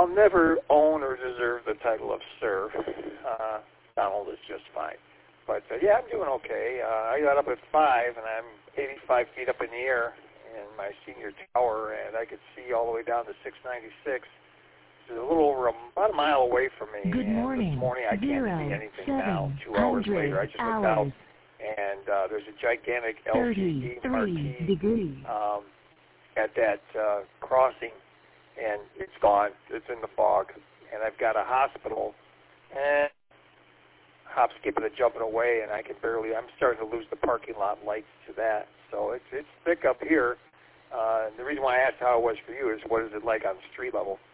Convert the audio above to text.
never own or deserve the title of sir. Donald is just fine. But, yeah, I'm doing okay. I got up at 5, and I'm 85 feet up in the air in my senior tower, and I could see all the way down to 696. It's a little over about a mile away from me. Good morning. This morning I can't see anything now. 2 hours later, I just looked out, and there's a gigantic LCD marquee at that crossing, and it's gone. It's in the fog, and I've got a hospital, and hop, skipping, and jumping away, and I'm starting to lose the parking lot lights to that. So it's thick up here. The reason why I asked how it was for you is what is it like on street level?